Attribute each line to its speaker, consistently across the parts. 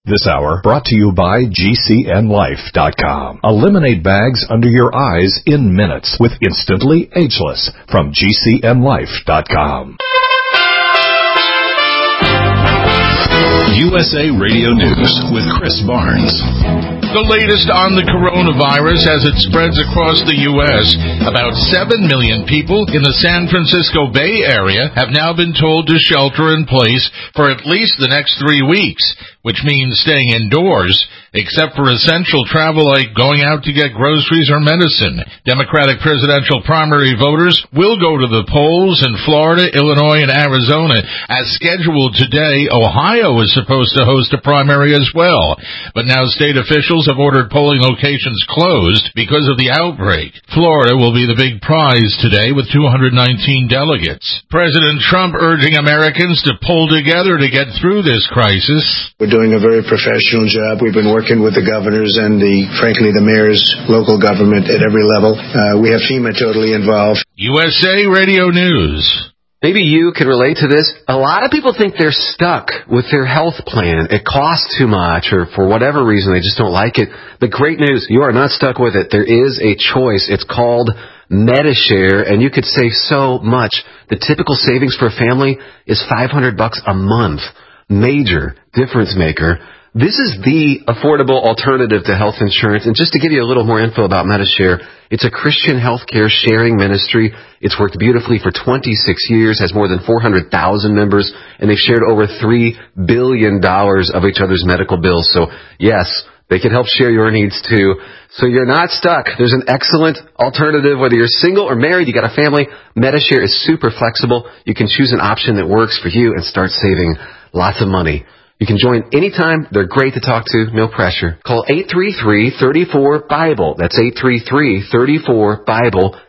Speaker 1: This hour brought to you by GCNLife.com. Eliminate bags under your eyes in minutes with Instantly Ageless from GCNLife.com. USA Radio News with Chris Barnes.
Speaker 2: The latest on the coronavirus as it spreads across the U.S. About 7 million people in the San Francisco Bay Area have now been told to shelter in place for at least the next 3 weeks, which means staying indoors, except for essential travel like going out to get groceries or medicine. Democratic presidential primary voters will go to the polls in Florida, Illinois, and Arizona. As scheduled today, Ohio is supposed to host a primary as well. But now state officials have ordered polling locations closed because of the outbreak. Florida will be the big prize today with 219 delegates. President Trump urging Americans to pull together to get through this crisis.
Speaker 3: We're doing a very professional job. We've been working with the governors and frankly, the mayor's local government at every level. We have FEMA totally involved.
Speaker 2: USA Radio News.
Speaker 4: Maybe you can relate to this. A lot of people think they're stuck with their health plan. It costs too much, or for whatever reason, they just don't like it. The great news, you are not stuck with it. There is a choice. It's called Medi-Share, and you could save so much. The typical savings for a family is $500 a month. Major difference maker. This is the affordable alternative to health insurance. And just to give you a little more info about Medi-Share, it's a Christian healthcare sharing ministry. It's worked beautifully for 26 years, has more than 400,000 members, and they've shared over $3 billion of each other's medical bills. So, yes, they can help share your needs too. So you're not stuck. There's an excellent alternative. Whether you're single or married, you got a family, Medi-Share is super flexible. You can choose an option that works for you and start saving lots of money. You can join anytime. They're great to talk to. No pressure. Call 833-34-BIBLE. That's 833-34-BIBLE.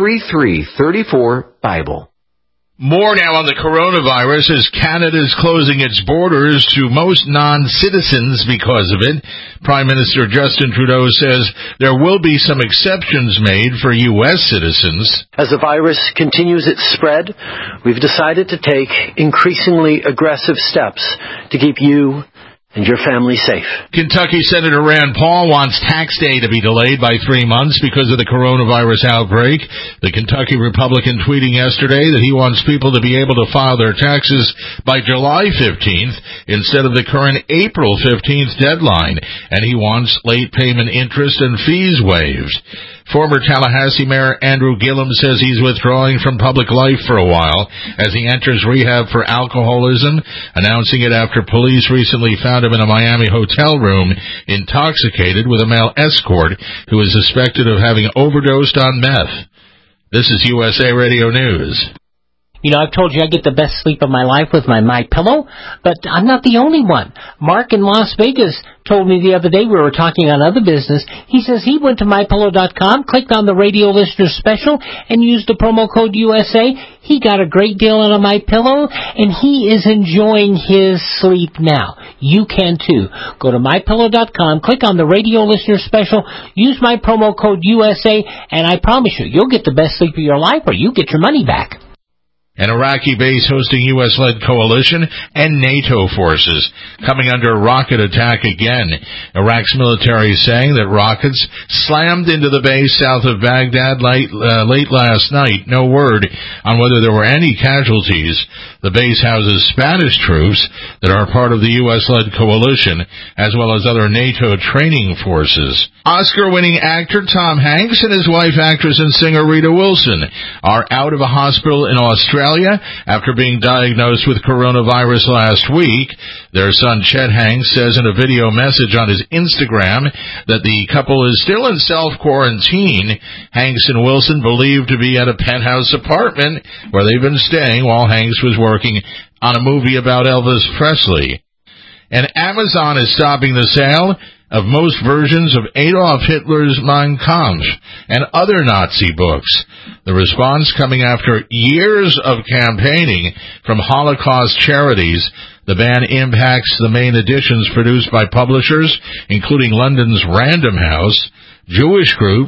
Speaker 4: 833-34-BIBLE.
Speaker 2: More now on the coronavirus as Canada is closing its borders to most non-citizens because of it. Prime Minister Justin Trudeau says there will be some exceptions made for U.S. citizens.
Speaker 5: As the virus continues its spread, we've decided to take increasingly aggressive steps to keep you and your family safe.
Speaker 2: Kentucky Senator Rand Paul wants tax day to be delayed by 3 months because of the coronavirus outbreak. The Kentucky Republican tweeting yesterday that he wants people to be able to file their taxes by July 15th instead of the current April 15th deadline, and he wants late payment interest and fees waived. Former Tallahassee Mayor Andrew Gillum says he's withdrawing from public life for a while as he enters rehab for alcoholism, announcing it after police recently found him in a Miami hotel room intoxicated with a male escort who is suspected of having overdosed on meth. This is USA Radio News.
Speaker 6: You know, I've told you I get the best sleep of my life with my MyPillow, but I'm not the only one. Mark in Las Vegas told me the other day, we were talking on other business, he says he went to MyPillow.com, clicked on the radio listener special, and used the promo code USA. He got a great deal on a MyPillow, and he is enjoying his sleep now. You can too. Go to MyPillow.com, click on the radio listener special, use my promo code USA, and I promise you, you'll get the best sleep of your life, or you get your money back.
Speaker 2: An Iraqi base hosting U.S.-led coalition and NATO forces coming under rocket attack again. Iraq's military is saying that rockets slammed into the base south of Baghdad late last night. No word on whether there were any casualties. The base houses Spanish troops that are part of the U.S.-led coalition, as well as other NATO training forces. Oscar-winning actor Tom Hanks and his wife, actress and singer Rita Wilson, are out of a hospital in Australia after being diagnosed with coronavirus last week. Their son, Chet Hanks, says in a video message on his Instagram that the couple is still in self-quarantine. Hanks and Wilson believed to be at a penthouse apartment where they've been staying while Hanks was working on a movie about Elvis Presley. And Amazon is stopping the sale of most versions of Adolf Hitler's Mein Kampf and other Nazi books. The response coming after years of campaigning from Holocaust charities. The ban impacts the main editions produced by publishers, including London's Random House, Jewish groups,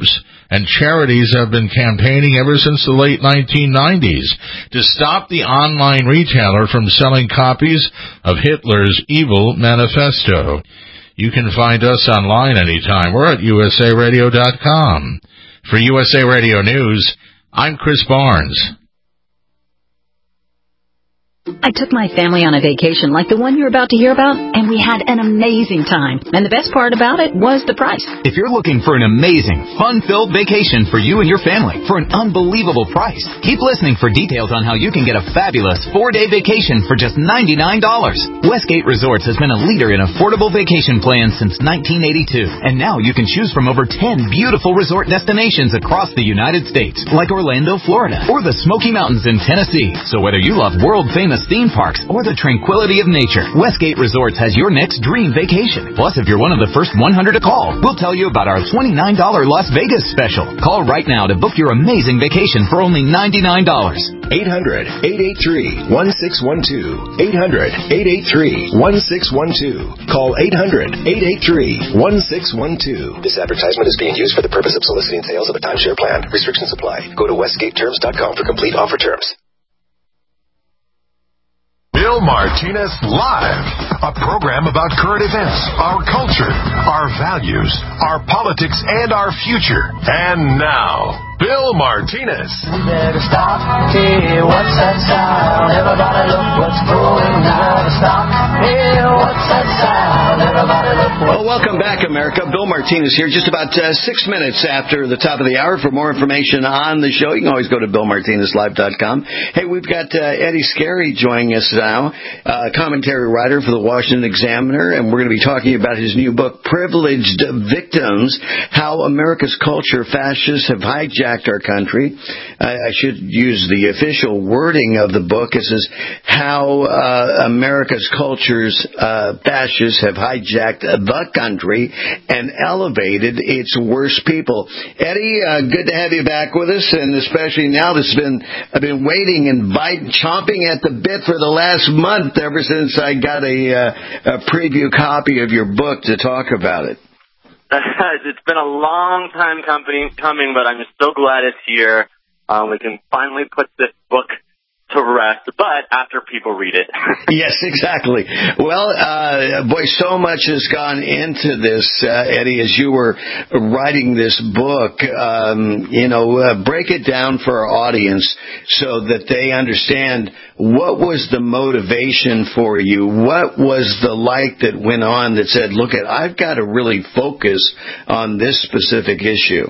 Speaker 2: and charities have been campaigning ever since the late 1990s to stop the online retailer from selling copies of Hitler's evil manifesto. You can find us online anytime. We're at usaradio.com. For USA Radio News, I'm Chris Barnes.
Speaker 7: I took my family on a vacation like the one you're about to hear about, and we had an amazing time. And the best part about it was the price.
Speaker 8: If you're looking for an amazing, fun-filled vacation for you and your family for an unbelievable price, keep listening for details on how you can get a fabulous 4-day vacation for just $99. Westgate Resorts has been a leader in affordable vacation plans since 1982. And now you can choose from over 10 beautiful resort destinations across the United States, like Orlando, Florida, or the Smoky Mountains in Tennessee. So whether you love world-famous theme parks or the tranquility of nature, Westgate Resorts has your next dream vacation. Plus, if you're one of the first 100 to call, we'll tell you about our $29 Las Vegas special. Call right now to book your amazing vacation for only $99.
Speaker 1: 800-883-1612. 800-883-1612. Call 800-883-1612.
Speaker 9: This advertisement is being used for the purpose of soliciting sales of a timeshare plan. Restrictions apply. Go to westgateterms.com for complete offer terms.
Speaker 1: Bill Martinez Live, a program about current events, our culture, our values, our politics, and our future. And now, Bill Martinez.
Speaker 10: We better stop. Hey, what's that sound? Everybody look what's going down. Stop. Hey, what's that sound? Everybody look what's
Speaker 11: Well, welcome back, America. Bill Martinez here, just about 6 minutes after the top of the hour. For more information on the show, you can always go to BillMartinezLive.com. Hey, we've got Eddie Scarry joining us now, commentary writer for the Washington Examiner, and we're going to be talking about his new book, Privileged Victims, How America's Culture Fascists Have Hijacked Our Country. I should use the official wording of the book. It says, How America's Culture's Fascists Have Hijacked the Country and Elevated Its Worst People. Eddie, good to have you back with us, and especially now I've been waiting and chomping at the bit for the last month ever since I got a preview copy of your book to talk about it.
Speaker 12: It's been a long time coming, but I'm so glad it's here. We can finally put this book to rest, but after people read it.
Speaker 11: Yes, exactly. Well, boy, so much has gone into this, Eddie, as you were writing this book. Break it down for our audience so that they understand what was the motivation for you. What was the light that went on that said, look, I've got to really focus on this specific issue?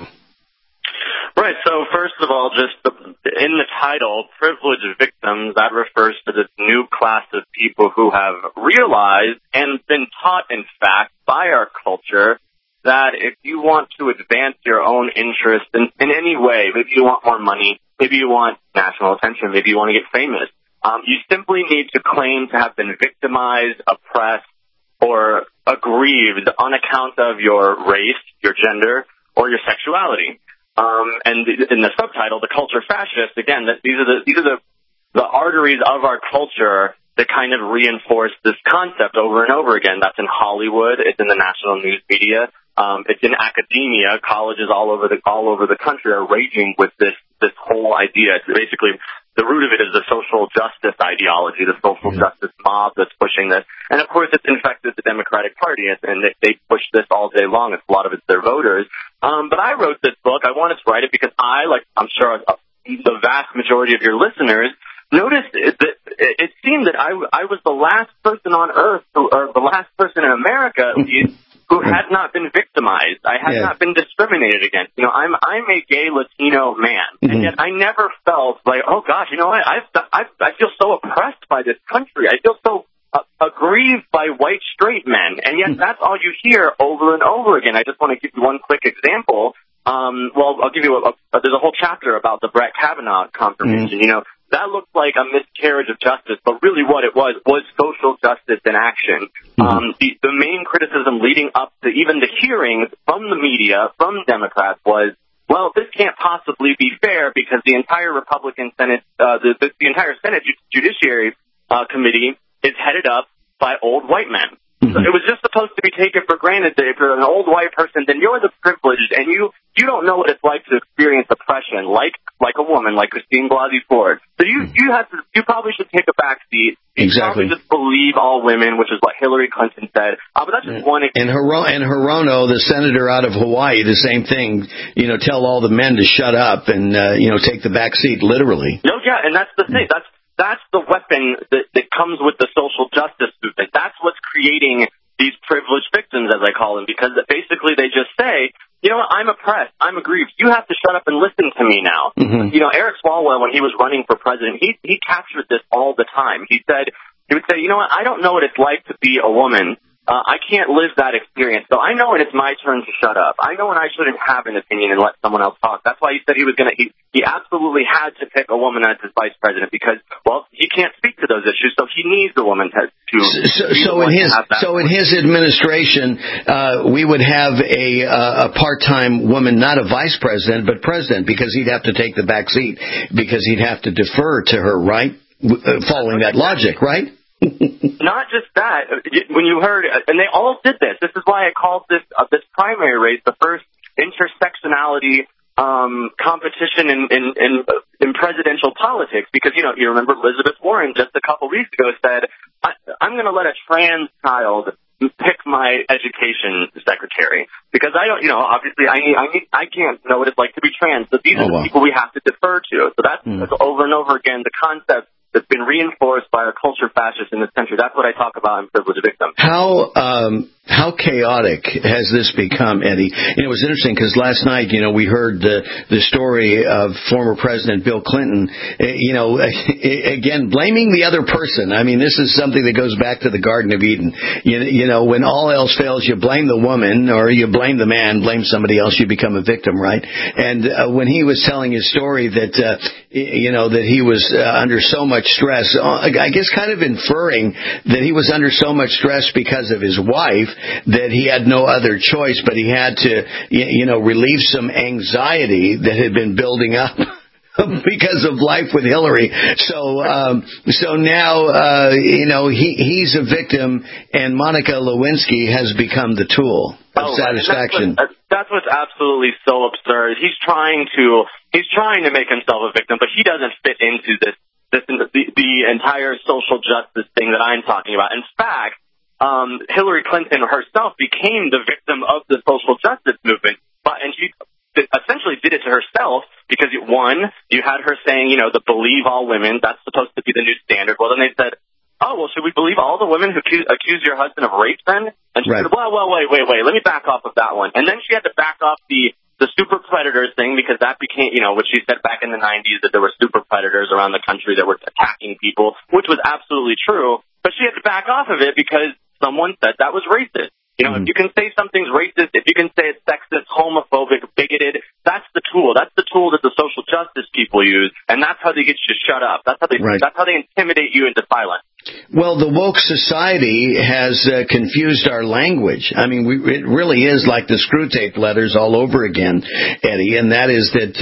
Speaker 12: Right, so first of all, just in the title, Privileged Victims, that refers to this new class of people who have realized and been taught, in fact, by our culture that if you want to advance your own interest in any way, maybe you want more money, maybe you want national attention, maybe you want to get famous, you simply need to claim to have been victimized, oppressed, or aggrieved on account of your race, your gender, or your sexuality. And in the subtitle, The Culture Fascist, again, these are the arteries of our culture that kind of reinforce this concept over and over again. That's in Hollywood. It's in the national news media. It's in academia. Colleges all over the country are raging with this whole idea. It's basically, the root of it is the social justice ideology, the social justice mob that's pushing this. And of course, it's infected the Democratic Party, and they push this all day long. A lot of it's their voters. But I wrote this book. I wanted to write it because I'm sure the vast majority of your listeners, noticed that it seemed that I was the last person on earth, or the last person in America, who had not been victimized. I had not been discriminated against. I'm a gay Latino man, and yet I never felt like, oh gosh, what? I feel so oppressed by this country. I feel so aggrieved by white straight men, and yet that's all you hear over and over again. I just want to give you one quick example. I'll give you there's a whole chapter about the Brett Kavanaugh confirmation. That looked like a miscarriage of justice, but really what it was social justice in action. The main criticism leading up to even the hearings from the media, from Democrats, was, well, this can't possibly be fair because the entire Republican Senate, the entire Senate Judiciary Committee is headed up by old white men. So it was just supposed to be taken for granted that if you're an old white person, then you're the privileged and you you don't know what it's like to experience oppression, like a woman, like Christine Blasey Ford. So you probably should take a back seat.
Speaker 11: Exactly.
Speaker 12: You probably just believe all women, which is what Hillary Clinton said. But that's just one example.
Speaker 11: And Hirono, the senator out of Hawaii, the same thing. Tell all the men to shut up and take the back seat, literally.
Speaker 12: No, yeah, and that's the thing. That's the weapon that comes with the social justice movement. That's what's creating these privileged victims, as I call them, because basically they just say, you know what, I'm oppressed, I'm aggrieved, you have to shut up and listen to me now. Mm-hmm. Eric Swalwell, when he was running for president, he captured this all the time. He would say, you know what, I don't know what it's like to be a woman. I can't live that experience. So I know when it's my turn to shut up. I know when I shouldn't have an opinion and let someone else talk. That's why he said he absolutely had to pick a woman as his vice president because, well, he can't speak to those issues, so he needs the woman to
Speaker 11: So in his administration, we would have a part-time woman, not a vice president, but president, because he'd have to take the back seat, because he'd have to defer to her, right? Following that logic, right?
Speaker 12: Not just that. When you heard, and they all did this. This is why I called this primary race the first intersectionality competition in presidential politics. Because you remember Elizabeth Warren just a couple weeks ago said, "I'm going to let a trans child pick my education secretary because I don't, obviously I can't know what it's like to be trans. So these are the people we have to defer to. So that's over and over again the concept that's been reinforced by our culture fascists in this country. That's what I talk about in Privileged Victim.
Speaker 11: How chaotic has this become, Eddie? It was interesting because last night, we heard the story of former President Bill Clinton, again, blaming the other person. I mean, this is something that goes back to the Garden of Eden. When all else fails, you blame the woman or you blame the man, blame somebody else, you become a victim, right? And when he was telling his story that he was under so much stress, I guess kind of inferring that he was under so much stress because of his wife that he had no other choice, but he had to, relieve some anxiety that had been building up because of life with Hillary. So now, he's a victim, and Monica Lewinsky has become the tool of satisfaction.
Speaker 12: That's what's absolutely so absurd. He's trying to make himself a victim, but he doesn't fit into the entire social justice thing that I'm talking about. In fact, Hillary Clinton herself became the victim of the social justice movement, and she essentially did it to herself because, one, you had her saying, the believe all women, that's supposed to be the new standard. Well, then they said, oh, well, should we believe all the women who accuse your husband of rape then? And she said, well, wait, let me back off of that one. And then she had to back off the super predators thing because that became, what she said back in the 90s, that there were super predators around the country that were attacking people, which was absolutely true. But she had to back off of it because someone said that was racist. If you can say something's racist, if you can say it's sexist, homophobic, bigoted, that's the tool. That's the tool that the social justice people use, and that's how they get you to shut up. That's how they intimidate you into silence.
Speaker 11: Well, the woke society has confused our language. I mean, it really is like the screw tape letters all over again, Eddie, and that is that,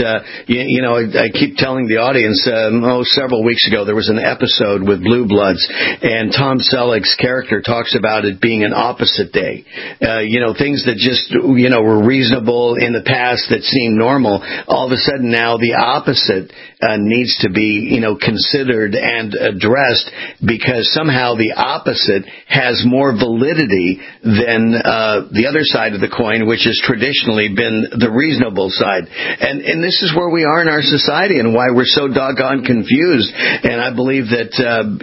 Speaker 11: I keep telling the audience, several weeks ago there was an episode with Blue Bloods, and Tom Selleck's character talks about it being an opposite day. Things that just, were reasonable in the past that seemed normal, all of a sudden now the opposite needs to be, considered and addressed because somehow the opposite has more validity than the other side of the coin, which has traditionally been the reasonable side. And this is where we are in our society and why we're so doggone confused. And I believe that,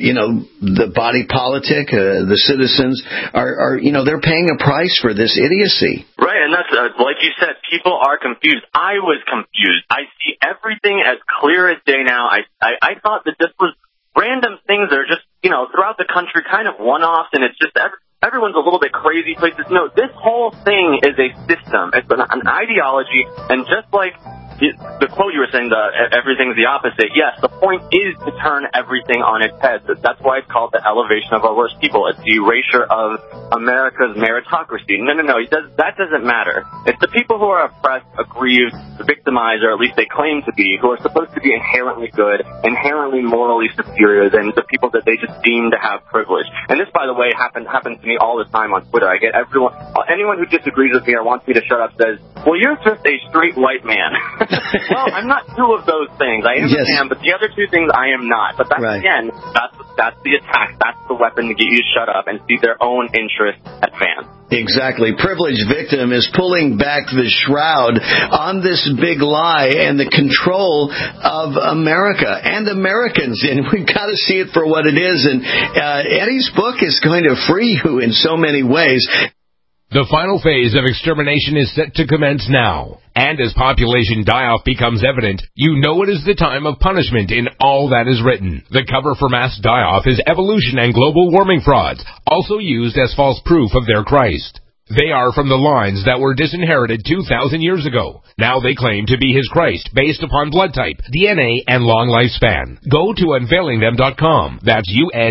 Speaker 11: the body politic, the citizens are they're paying a price for this idiocy.
Speaker 12: Right, and that's, like you said, people are confused. I was confused. I see everything as clear as day now. I thought that this was random things that are just, throughout the country, kind of one-offs, and it's just everyone's a little bit crazy places. No, this whole thing is a system. It's an ideology, and just like the quote you were saying, everything's the opposite. Yes, the point is to turn everything on its head. That's why it's called the elevation of our worst people. It's the erasure of America's meritocracy. No. That doesn't matter. It's the people who are oppressed, aggrieved, victimized, or at least they claim to be, who are supposed to be inherently good, inherently morally superior than the people that they just deem to have privilege. And this, by the way, happens to me all the time on Twitter. I get anyone who disagrees with me or wants me to shut up says, well, you're just a straight white man. Well, I'm not two of those things. I am a man, but the other two things I am not. But that's, again, that's the attack. That's the weapon to get you to shut up and see their own interests advance.
Speaker 11: Exactly. Privileged victim is pulling back the shroud on this big lie and the control of America and Americans. And we've got to see it for what it is. And Eddie's book is going to free you in so many ways.
Speaker 13: The final phase of extermination is set to commence now. And as population die-off becomes evident, you know it is the time of punishment in all that is written. The cover for mass die-off is evolution and global warming frauds, also used as false proof of their Christ. They are from the lines that were disinherited 2,000 years ago. Now they claim to be his Christ based upon blood type, DNA, and long lifespan. Go to unveilingthem.com. That's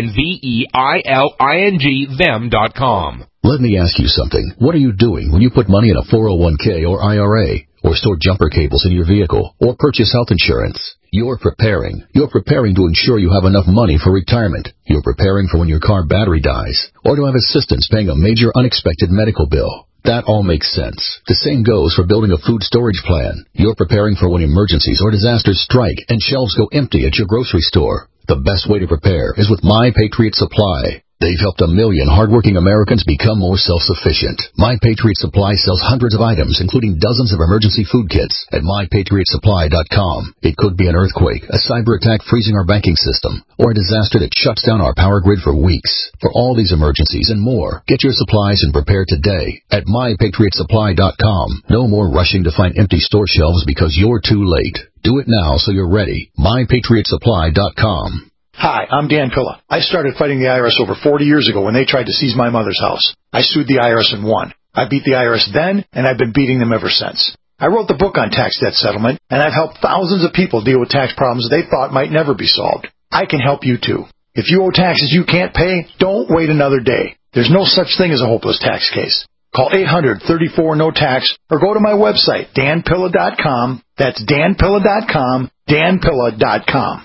Speaker 13: UNVEILING them.com.
Speaker 14: Let me ask you something. What are you doing when you put money in a 401k or IRA, or store jumper cables in your vehicle, or purchase health insurance? You're preparing. You're preparing to ensure you have enough money for retirement. You're preparing for when your car battery dies, or to have assistance paying a major unexpected medical bill. That all makes sense. The same goes for building a food storage plan. You're preparing for when emergencies or disasters strike and shelves go empty at your grocery store. The best way to prepare is with My Patriot Supply. They've helped 1 million hardworking Americans become more self-sufficient. My Patriot Supply sells hundreds of items, including dozens of emergency food kits at MyPatriotSupply.com. It could be an earthquake, a cyber attack freezing our banking system, or a disaster that shuts down our power grid for weeks. For all these emergencies and more, get your supplies and prepare today at MyPatriotSupply.com. No more rushing to find empty store shelves because you're too late. Do it now so you're ready. MyPatriotSupply.com.
Speaker 15: Hi, I'm Dan Pilla. I started fighting the IRS over 40 years ago when they tried to seize my mother's house. I sued the IRS and won. I beat the IRS then, and I've been beating them ever since. I wrote the book on tax debt settlement, and I've helped thousands of people deal with tax problems they thought might never be solved. I can help you too. If you owe taxes you can't pay, don't wait another day. There's no such thing as a hopeless tax case. Call 800-34-NO-TAX or go to my website, danpilla.com. That's danpilla.com, danpilla.com.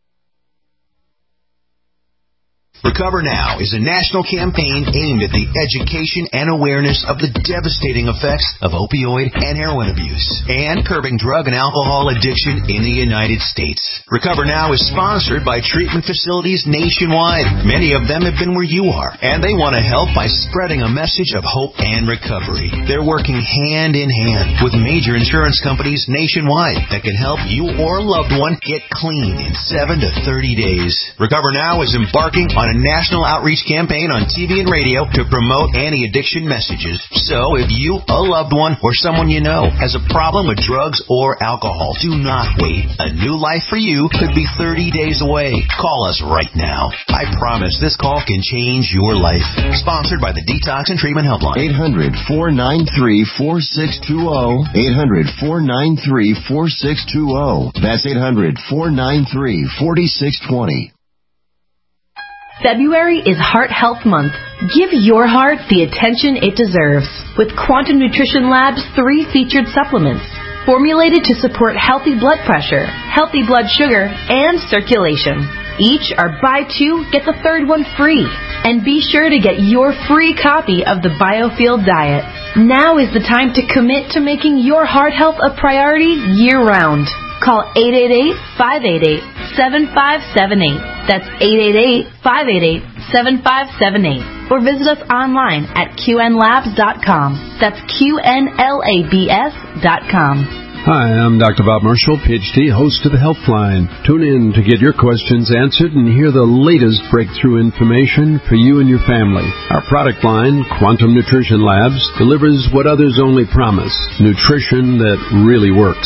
Speaker 16: Recover Now is a national campaign aimed at the education and awareness of the devastating effects of opioid and heroin abuse and curbing drug and alcohol addiction in the United States. Recover Now is sponsored by treatment facilities nationwide. Many of them have been where you are, and they want to help by spreading a message of hope and recovery. They're working hand in hand with major insurance companies nationwide that can help you or a loved one get clean in 7 to 30 days. Recover Now is embarking on a national outreach campaign on TV and radio to promote anti-addiction messages. So if you, a loved one, or someone you know has a problem with drugs or alcohol, do not wait. A new life for you could be 30 days away. Call us right now. I promise this call can change your life. Sponsored by the Detox and Treatment Helpline.
Speaker 17: 800-493-4620. 800-493-4620. That's 800-493-4620.
Speaker 18: February is Heart Health Month. Give your heart the attention it deserves with Quantum Nutrition Lab's 3 featured supplements, formulated to support healthy blood pressure, healthy blood sugar, and circulation. Each are buy 2, get the 3rd one free. And be sure to get your free copy of the Biofield Diet. Now is the time to commit to making your heart health a priority year-round. Call 888-588-7578. That's 888-588-7578. Or visit us online at qnlabs.com. That's qnlabs.com.
Speaker 19: Hi, I'm Dr. Bob Marshall, PhD, host of the Healthline. Tune in to get your questions answered and hear the latest breakthrough information for you and your family. Our product line, Quantum Nutrition Labs, delivers what others only promise, nutrition that really works.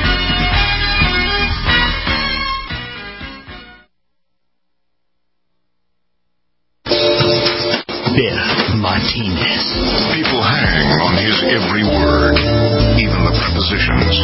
Speaker 1: Bill Martinez. People hang on his every word, even the prepositions.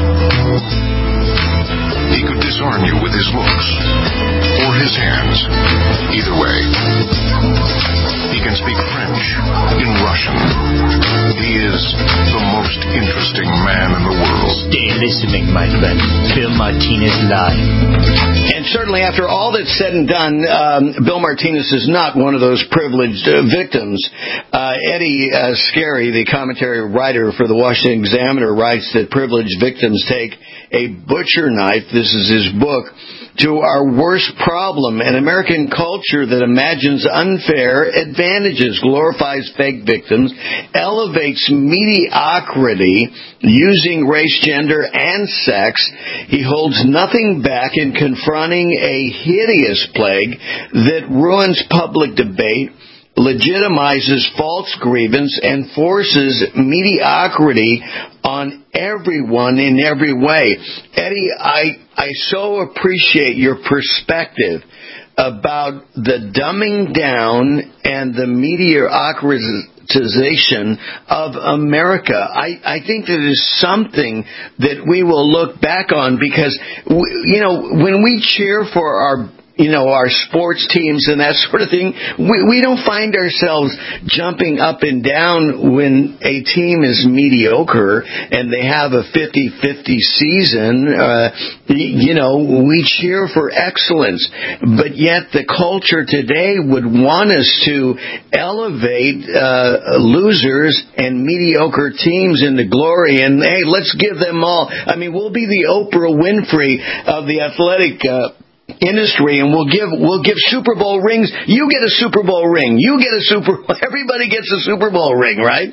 Speaker 1: He could disarm you with his looks or his hands. Either way. He can speak French, in Russian. He is the most interesting man in the world.
Speaker 20: Stay listening, my friend. Bill Martinez Live.
Speaker 11: And certainly after all that's said and done, Bill Martinez is not one of those privileged victims. Eddie Scarry, the commentary writer for the Washington Examiner, writes that privileged victims take a butcher knife, this is his book, to our worst problem, an American culture that imagines unfair advantages, glorifies fake victims, elevates mediocrity using race, gender, and sex. He holds nothing back in confronting a hideous plague that ruins public debate, legitimizes false grievance, and forces mediocrity on everyone in every way. Eddie, I so appreciate your perspective about the dumbing down and the mediocrization of America. I think that is something that we will look back on because, when we cheer for our sports teams and that sort of thing, we don't find ourselves jumping up and down when a team is mediocre and they have a 50-50 season. We cheer for excellence. But yet the culture today would want us to elevate losers and mediocre teams into glory. And, hey, let's give them all. I mean, we'll be the Oprah Winfrey of the athletic industry, and we'll give Super Bowl rings. You get a Super Bowl ring. Everybody gets a Super Bowl ring, right?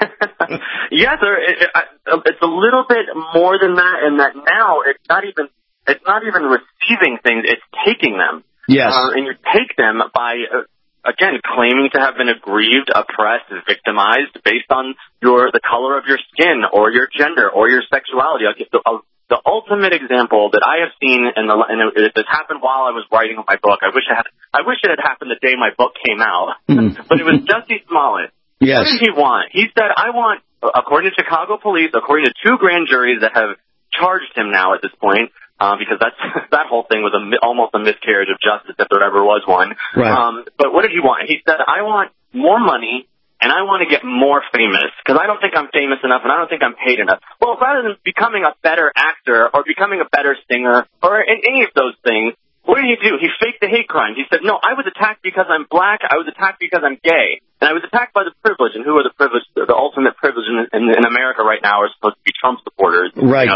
Speaker 12: Yes, sir. It's a little bit more than that, and that now it's not even receiving things; it's taking them.
Speaker 11: Yes,
Speaker 12: and you take them by again claiming to have been aggrieved, oppressed, victimized based on the color of your skin or your gender or your sexuality. The ultimate example that I have seen, and this happened while I was writing my book. I wish it had happened the day my book came out. But it was Jussie Smollett.
Speaker 11: Yes.
Speaker 12: What did he want? He said, "I want," according to Chicago police, according to 2 grand juries that have charged him now at this point, because that whole thing was almost a miscarriage of justice if there ever was one.
Speaker 11: Right.
Speaker 12: But what did he want? He said, "I want more money, and I want to get more famous, because I don't think I'm famous enough, and I don't think I'm paid enough." Well, rather than becoming a better actor or becoming a better singer or any of those things, what did he do? He faked the hate crime. He said, "No, I was attacked because I'm black. I was attacked because I'm gay. And I was attacked by the privilege." And who are the privileged? The ultimate privilege in America right now are supposed to be Trump supporters.
Speaker 11: Right.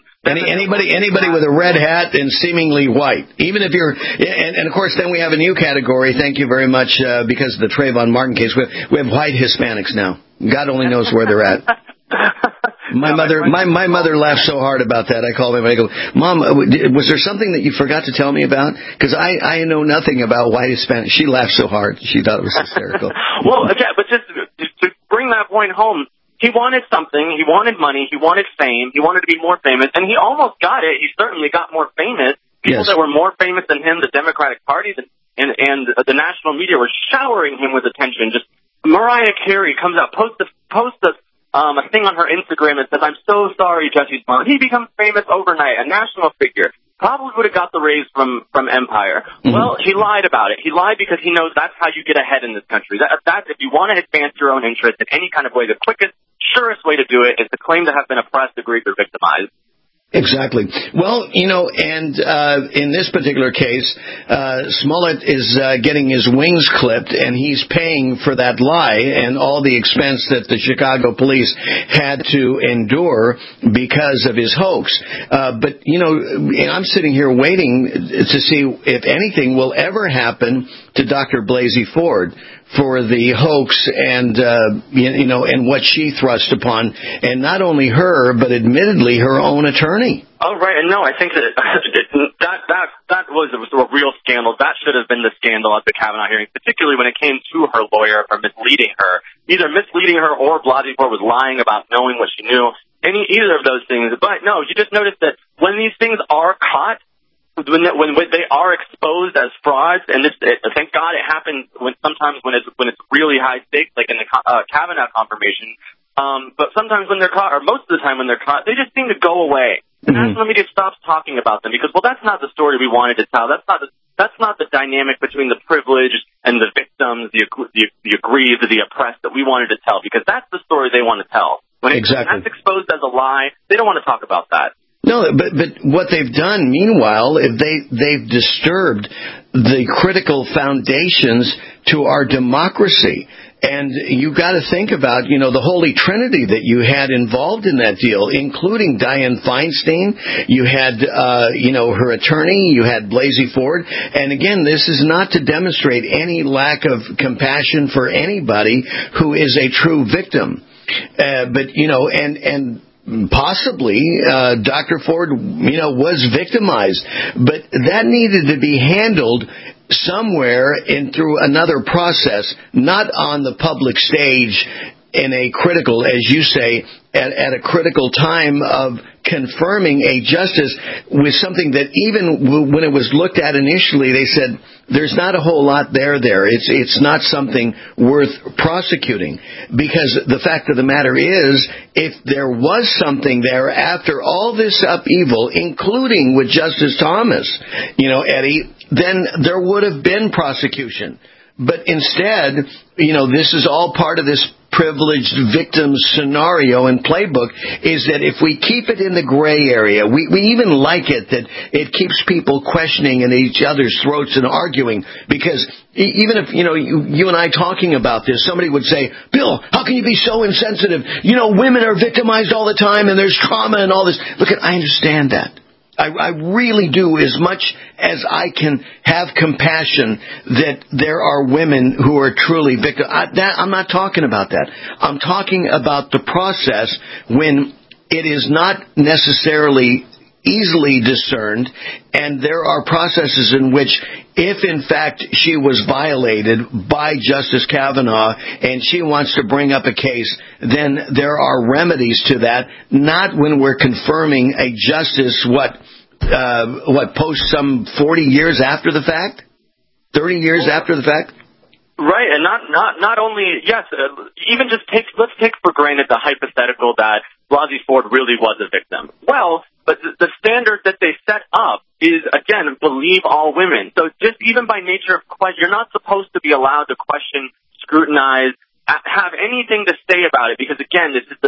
Speaker 12: Anybody
Speaker 11: with a red hat and seemingly white. Even if you're, and of course, then we have a new category. Thank you very much, because of the Trayvon Martin case. We have white Hispanics now. God only knows where they're at. My mother laughed so hard about that. I called him. I go, "Mom, was there something that you forgot to tell me about? Because I know nothing about white Hispanic." She laughed so hard. She thought it was hysterical.
Speaker 12: Well, yeah, but just to bring that point home, he wanted something. He wanted money. He wanted fame. He wanted to be more famous, and he almost got it. He certainly got more famous. People that were more famous than him, the Democratic Party and the national media were showering him with attention. Just Mariah Carey comes out, posts a thing on her Instagram and says, "I'm so sorry, Jussie Smollett." He becomes famous overnight, a national figure. Probably would have got the raise from Empire. Mm-hmm. Well, he lied about it. He lied because he knows that's how you get ahead in this country. That's if you want to advance your own interests in any kind of way, the quickest, surest way to do it is to claim to have been oppressed, aggrieved, or victimized.
Speaker 11: Exactly. Well, and in this particular case, Smollett is getting his wings clipped, and he's paying for that lie and all the expense that the Chicago police had to endure because of his hoax. But, I'm sitting here waiting to see if anything will ever happen to Dr. Blasey Ford for the hoax and what she thrust upon, and not only her, but admittedly her own attorney.
Speaker 12: Oh, right. And no, I think that was a real scandal. That should have been the scandal at the Kavanaugh hearing, particularly when it came to her lawyer for misleading her. Either misleading her or Blasey Ford was lying about knowing what she knew. Either of those things. But no, you just notice that when these things are caught, when they are exposed as frauds, and thank God it happens sometimes when it's really high stakes, like in the Kavanaugh confirmation. But sometimes when they're caught, or most of the time when they're caught, they just seem to go away. The national media stops talking about them because, well, that's not the story we wanted to tell. That's not the dynamic between the privileged and the victims, the aggrieved, the oppressed that we wanted to tell, because that's the story they want to tell. When
Speaker 11: Exactly.
Speaker 12: that's exposed as a lie, they don't want to talk about that.
Speaker 11: No, but what they've done, meanwhile, they've disturbed the critical foundations to our democracy. And you got to think about, the Holy Trinity that you had involved in that deal, including Dianne Feinstein. You had, her attorney. You had Blasey Ford. And again, this is not to demonstrate any lack of compassion for anybody who is a true victim. Possibly, Dr. Ford, was victimized, but that needed to be handled somewhere through another process, not on the public stage in a critical, as you say, at a critical time of confirming a justice with something that even when it was looked at initially, they said, there's not a whole lot there. It's not something worth prosecuting. Because the fact of the matter is, if there was something there after all this upheaval, including with Justice Thomas, Eddie, then there would have been prosecution. But instead, this is all part of this privileged victim scenario and playbook, is that if we keep it in the gray area, we even like it that it keeps people questioning in each other's throats and arguing, because even if, you and I talking about this, somebody would say, Bill, how can you be so insensitive? Women are victimized all the time and there's trauma and all this. Look, I understand that. I really do, as much as I can have compassion that there are women who are truly victims. I'm not talking about that. I'm talking about the process when it is not necessarily easily discerned, and there are processes in which, if in fact she was violated by Justice Kavanaugh and she wants to bring up a case, then there are remedies to that, not when we're confirming a justice, post some 40 years after the fact? 30 years after the fact?
Speaker 12: Right, and not only, yes, even just let's take for granted the hypothetical that Blasey Ford really was a victim. Well, but the standard that they set up is, again, believe all women. So just even by nature of question, you're not supposed to be allowed to question, scrutinize, have anything to say about it, because again,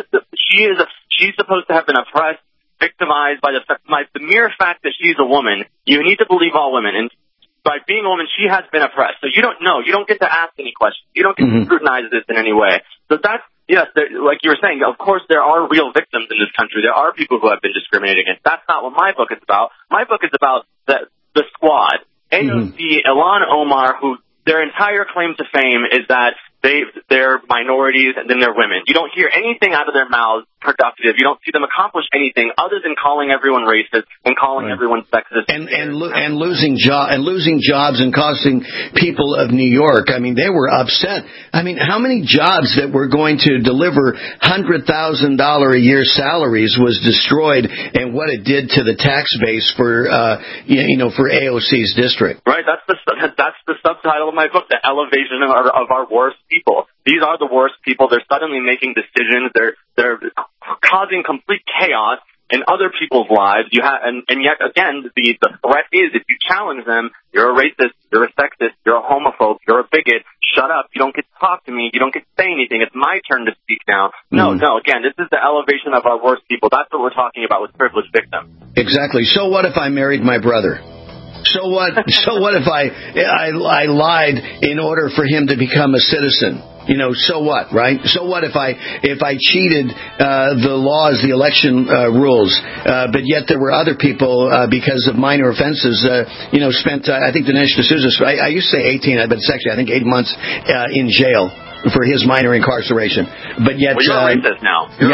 Speaker 12: she's supposed to have been oppressed, victimized by the mere fact that she's a woman. You need to believe all women, and by being a woman, she has been oppressed. So you don't know. You don't get to ask any questions. You don't get to scrutinize this in any way. So that's, yes, like you were saying, of course there are real victims in this country. There are people who have been discriminated against. That's not what my book is about. My book is about the squad. AOC, Ilhan Omar, who their entire claim to fame is that they're minorities and then they're women. You don't hear anything out of their mouths productive. You don't see them accomplish anything other than calling everyone racist and calling everyone sexist
Speaker 11: and losing jobs and costing people of New York. I mean, they were upset. I mean, how many jobs that were going to deliver $100,000 a year salaries was destroyed, and what it did to the tax base for for AOC's district.
Speaker 12: Right. That's the subtitle of my book, The Elevation of Our Worst People. These are the worst people. They're suddenly making decisions. They're causing complete chaos in other people's lives. And yet again, the threat is, if you challenge them, you're a racist, you're a sexist, you're a homophobe, you're a bigot. Shut up. You don't get to talk to me. You don't get to say anything. It's my turn to speak now. No. Again, this is the elevation of our worst people. That's what we're talking about with privileged victims.
Speaker 11: Exactly. So what if I married my brother? So what? So what if I lied in order for him to become a citizen? So what, right? So what if I cheated the laws, the election rules, but yet there were other people because of minor offenses, spent I think Dinesh D'Souza, I used to say 18, but it's actually I think 8 months in jail for his minor incarceration. But yet,
Speaker 12: you're a racist now.
Speaker 11: Here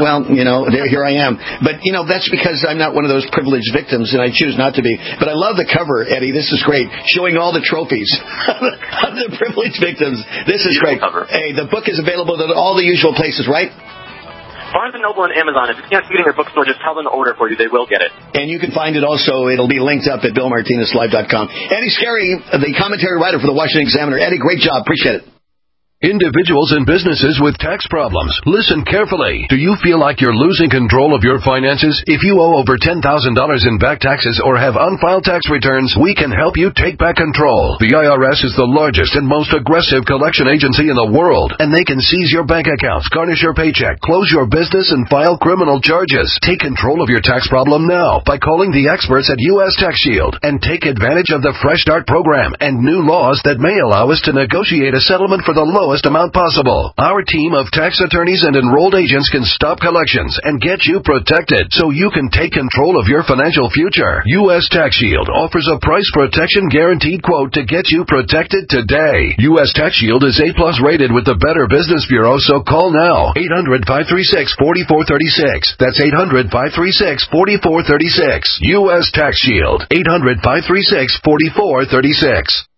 Speaker 11: I am. But that's because I'm not one of those privileged victims, and I choose not to be. But I love the cover, Eddie. This is great, showing all the trophies of the privileged victims. This is great. Cover. Hey, the book is available at all the usual places, right?
Speaker 12: Barnes & Noble and Amazon. If you can't see it in your bookstore, just tell them to order for you. They will get it.
Speaker 11: And you can find it also. It'll be linked up at BillMartinezLive.com. Eddie Scarry, the commentary writer for the Washington Examiner. Eddie, great job. Appreciate it.
Speaker 21: Individuals and businesses with tax problems, listen carefully. Do you feel like you're losing control of your finances? If you owe over $10,000 in back taxes or have unfiled tax returns, we can help you take back control. The IRS is the largest and most aggressive collection agency in the world, and they can seize your bank accounts, garnish your paycheck, close your business, and file criminal charges. Take control of your tax problem now by calling the experts at U.S. Tax Shield and take advantage of the Fresh Start program and new laws that may allow us to negotiate a settlement for the lowest amount possible. Our team of tax attorneys and enrolled agents can stop collections and get you protected so you can take control of your financial future. U.S. Tax Shield offers a price protection guaranteed quote to get you protected today. U.S. Tax Shield is A+ rated with the Better Business Bureau, so call now. 800-536-4436. That's 800-536-4436. U.S. Tax Shield. 800-536-4436.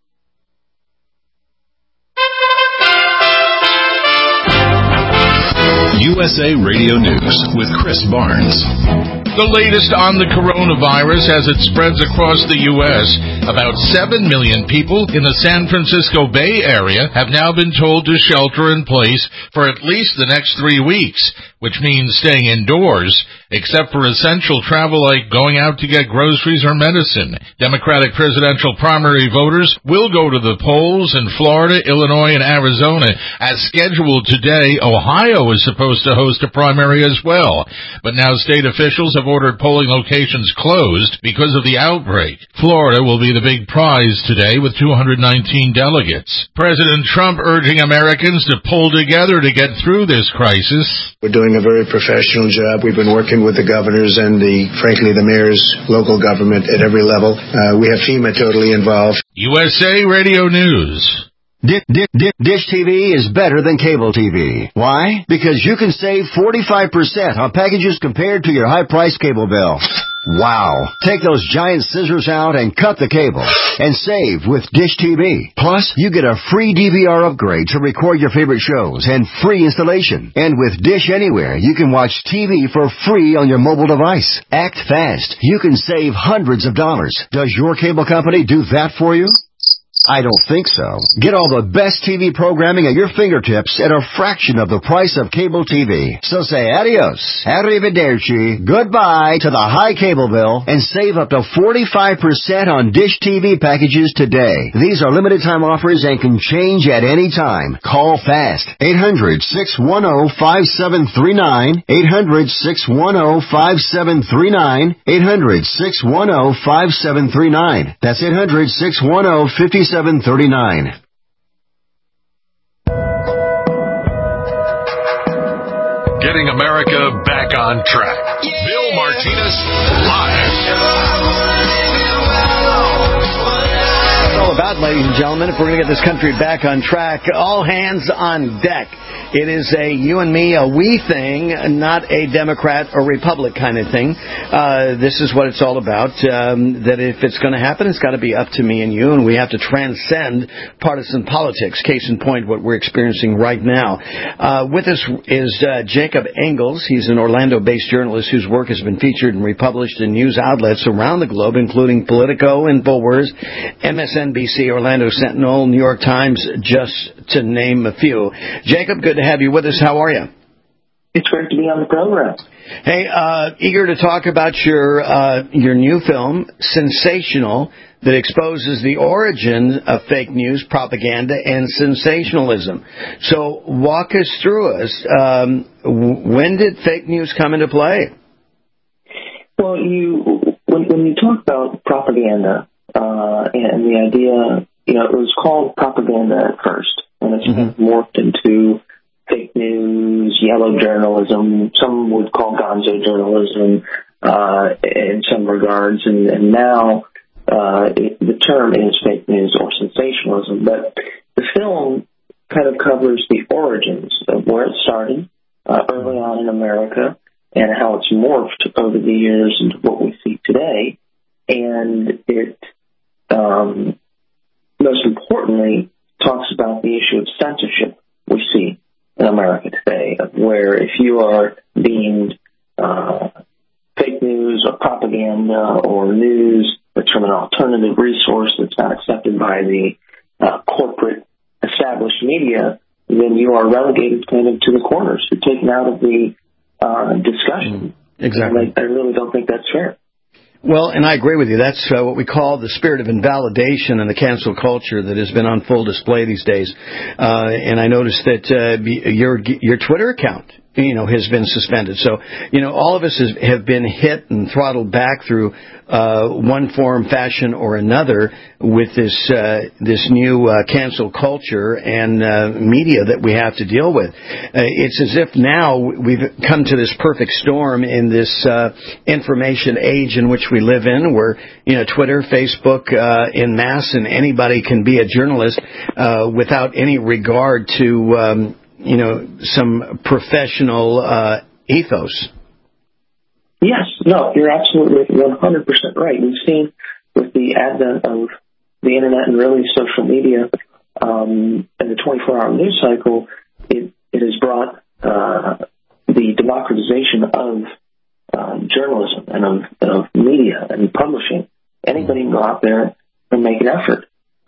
Speaker 1: USA Radio News with Chris Barnes.
Speaker 2: The latest on the coronavirus as it spreads across the U.S. About 7 million people in the San Francisco Bay Area have now been told to shelter in place for at least the next 3 weeks, which means staying indoors, except for essential travel like going out to get groceries or medicine. Democratic presidential primary voters will go to the polls in Florida, Illinois, and Arizona. As scheduled today, Ohio is supposed to host a primary as well, but now state officials have ordered polling locations closed because of the outbreak. Florida will be the big prize today with 219 delegates. President Trump urging Americans to pull together to get through this crisis.
Speaker 3: We're doing a very professional job. We've been working with the governors and frankly, the mayor's local government at every level. We have FEMA totally involved.
Speaker 2: USA Radio News.
Speaker 22: Dish TV is better than cable TV. Why? Because you can save 45% on packages compared to your high-priced cable bill. Wow. Take those giant scissors out and cut the cable and save with Dish TV. Plus, you get a free DVR upgrade to record your favorite shows and free installation. And with Dish Anywhere, you can watch TV for free on your mobile device. Act fast. You can save hundreds of dollars. Does your cable company do that for you? I don't think so. Get all the best TV programming at your fingertips at a fraction of the price of cable TV. So say adios, arrivederci, goodbye to the high cable bill and save up to 45% on Dish TV packages today. These are limited time offers and can change at any time. Call fast. 800-610-5739. 800-610-5739. 800-610-5739. That's 800-610-5739.
Speaker 1: Getting America back on track. Bill Martinez Live.
Speaker 11: It's all about, ladies and gentlemen, if we're going to get this country back on track, all hands on deck. It is a you and me, a we thing, not a Democrat or Republic kind of thing. This is what it's all about, that if it's going to happen, it's got to be up to me and you, and we have to transcend partisan politics. Case in point, what we're experiencing right now. With us is Jacob Engels. He's an Orlando-based journalist whose work has been featured and republished in news outlets around the globe, including Politico, InfoWars, MSNBC, Orlando Sentinel, New York Times, just to name a few. Jacob, good to have you with us. How are you?
Speaker 23: It's great to be on the program.
Speaker 11: Hey, eager to talk about your new film, Sensational, that exposes the origin of fake news, propaganda, and sensationalism. So walk us through us. When did fake news come into play?
Speaker 23: Well, when you talk about propaganda and the idea, it was called propaganda at first, and it's morphed into fake news, yellow journalism, some would call gonzo journalism in some regards, and now the term is fake news or sensationalism. But the film kind of covers the origins of where it started early on in America and how it's morphed over the years into what we see today. And it, most importantly, talks about the issue of censorship we see in America today, of where if you are deemed fake news or propaganda or news that's from an alternative resource that's not accepted by the corporate established media, then you are relegated kind of to the corners. You're taken out of the discussion.
Speaker 11: Exactly.
Speaker 23: And I really don't think that's fair.
Speaker 11: Well, and I agree with you. That's what we call the spirit of invalidation and the cancel culture that has been on full display these days. And I noticed that your Twitter account, has been suspended. So, all of us have been hit and throttled back through one form, fashion, or another with this new cancel culture and media that we have to deal with. It's as if now we've come to this perfect storm in this information age in which we live in, where Twitter, Facebook, en masse, and anybody can be a journalist without any regard to some professional ethos.
Speaker 23: Yes, no, you're absolutely 100% right. We've seen with the advent of the internet and really social media and the 24-hour news cycle, it has brought the democratization of journalism and of media and publishing. Anybody can go out there and make an effort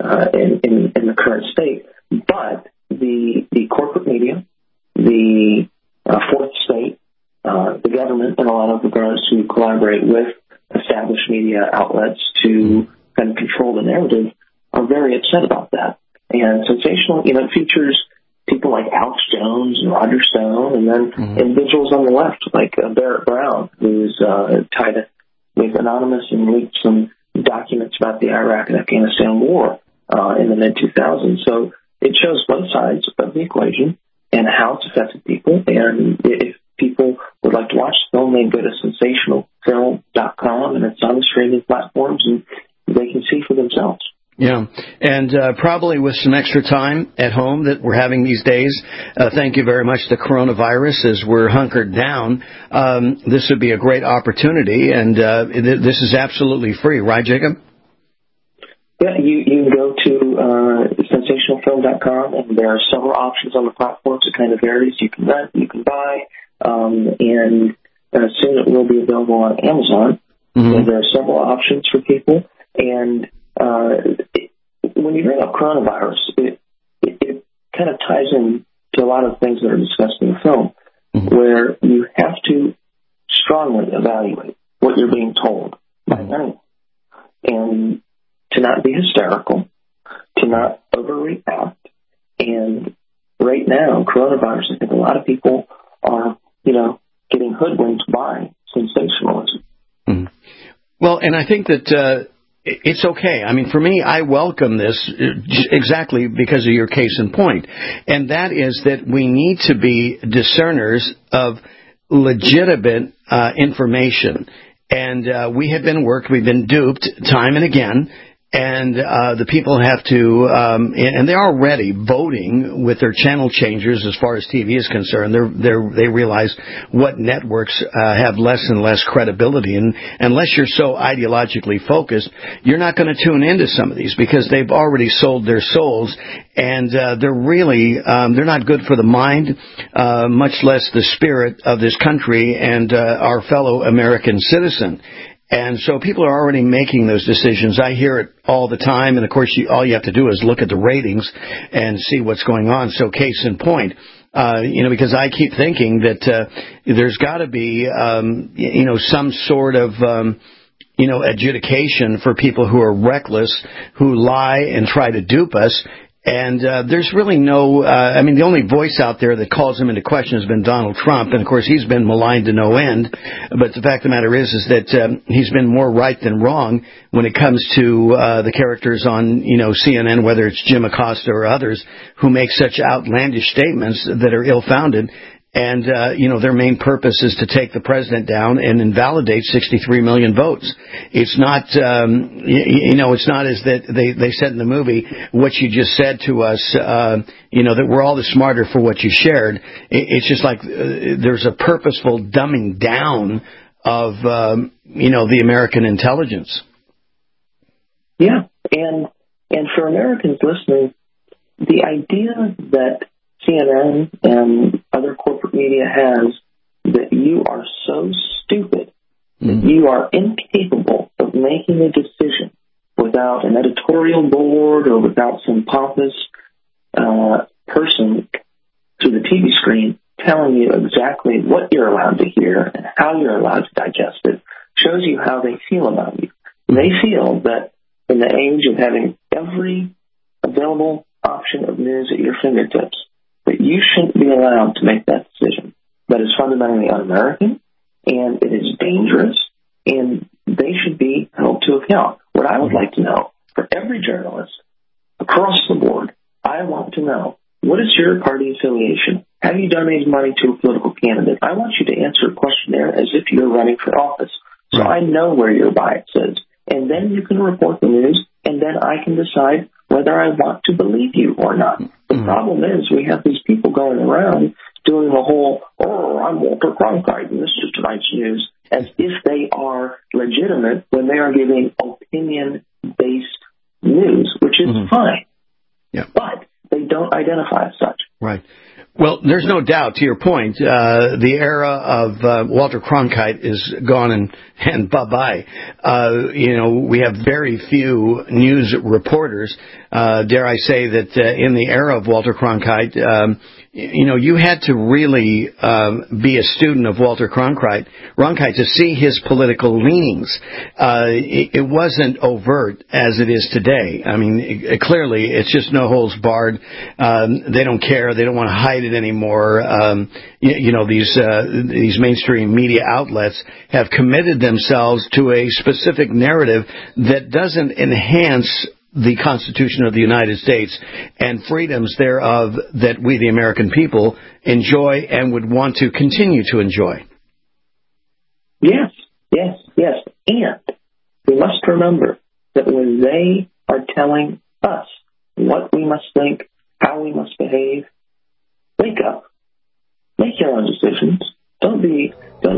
Speaker 23: in the current state, but the corporate media, the fourth estate, the government, in a lot of regards, who collaborate with established media outlets to kind of control the narrative, are very upset about that. And sensational, features people like Alex Jones and Roger Stone, and then individuals on the left like Barrett Brown, who's tied with Anonymous and leaked some documents about the Iraq and Afghanistan war in the mid-2000s. So it shows both sides of the equation and how it's affected people. And if people would like to watch the film, they can go to sensationalfilm.com, and it's on the streaming platforms, and they can see for themselves.
Speaker 11: Yeah, and probably with some extra time at home that we're having these days, thank you very much to coronavirus as we're hunkered down, this would be a great opportunity, and this is absolutely free, right, Jacob?
Speaker 23: Yeah, you can go to sensationalfilm.com, and there are several options on the platforms. It kind of varies. You can rent, you can buy, and soon it will be available on Amazon. And there are several options for people. And when you bring up coronavirus, it kind of ties in to a lot of things that are discussed in the film, where you have to strongly evaluate what you're being told by anyone, and to not be hysterical, to not overreact. And right now, coronavirus, I think a lot of people are, getting hoodwinked by sensationalism.
Speaker 11: Well, and I think that it's okay. I mean, for me, I welcome this exactly because of your case in point. And that is that we need to be discerners of legitimate information. And we have been we've been duped time and again. And the people have to, and they're already voting with their channel changers as far as TV is concerned. They realize what networks have less and less credibility, and unless you're so ideologically focused, you're not going to tune into some of these because they've already sold their souls, and they're really they're not good for the mind, much less the spirit of this country and our fellow American citizen. And so people are already making those decisions. I hear it all the time, and of course, all you have to do is look at the ratings and see what's going on. So, case in point, because I keep thinking that there's got to be, some sort of, adjudication for people who are reckless, who lie and try to dupe us. And there's really no, the only voice out there that calls him into question has been Donald Trump. And, of course, he's been maligned to no end. But the fact of the matter is that he's been more right than wrong when it comes to the characters on, CNN, whether it's Jim Acosta or others, who make such outlandish statements that are ill-founded. And, their main purpose is to take the president down and invalidate 63 million votes. It's not, it's not as that they said in the movie, what you just said to us, that we're all the smarter for what you shared. It's just like there's a purposeful dumbing down of, the American intelligence.
Speaker 23: Yeah. And for Americans listening, the idea that CNN and other corporate media has that you are so stupid that you are incapable of making a decision without an editorial board or without some pompous person through the TV screen telling you exactly what you're allowed to hear and how you're allowed to digest it shows you how they feel about you. They feel that in the age of having every available option of news at your fingertips, that you shouldn't be allowed to make that decision. That is fundamentally un-American, and it is dangerous, and they should be held to account. What I would like to know, for every journalist across the board, I want to know, what is your party affiliation? Have you donated money to a political candidate? I want you to answer a questionnaire as if you're running for office, so I know where your bias is. And then you can report the news, and then I can decide whether I want to believe you or not. The problem is we have these people going around doing the whole, I'm Walter Cronkite, and this is tonight's news, as if they are legitimate when they are giving opinion-based news, which is fine.
Speaker 11: Yeah.
Speaker 23: But they don't identify as such.
Speaker 11: Right. Well, there's no doubt, to your point, the era of Walter Cronkite is gone and bye-bye. We have very few news reporters. Dare I say that in the era of Walter Cronkite, you had to really be a student of Walter Cronkite to see his political leanings. It wasn't overt as it is today. I mean, clearly, it's just no holds barred. They don't care. They don't want to hide it anymore. These mainstream media outlets have committed themselves to a specific narrative that doesn't enhance the Constitution of the United States and freedoms thereof that we, the American people, enjoy and would want to continue to enjoy.
Speaker 23: Yes. And we must remember that when they are telling us what we must think, how we must behave, wake up. Make your own decisions. Don't be